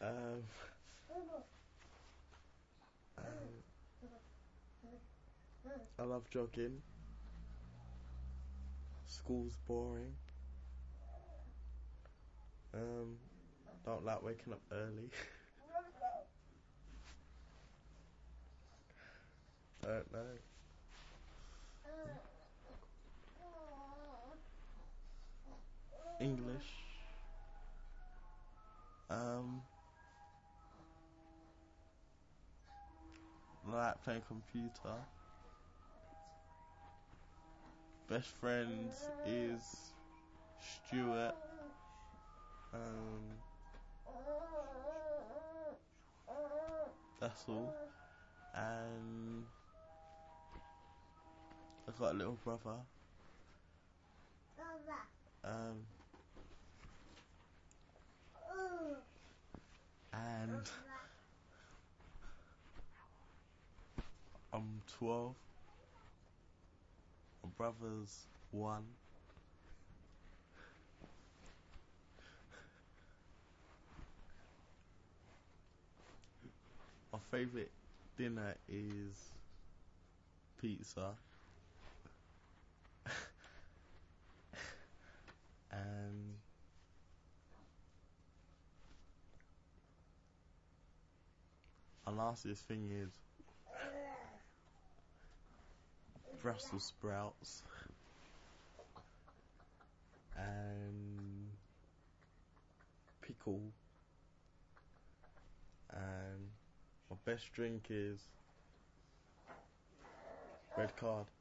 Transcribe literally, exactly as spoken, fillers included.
Um, um, I love jogging. School's boring. Um, don't like waking up early. Don't know. English. Um, I like playing computer. Best friends is Stuart. Um, that's all. And I've got a little brother. Um, and I'm twelve. My brother's one. My favourite dinner is pizza. And the lastest thing is Brussels sprouts. And pickle. And my best drink is red card.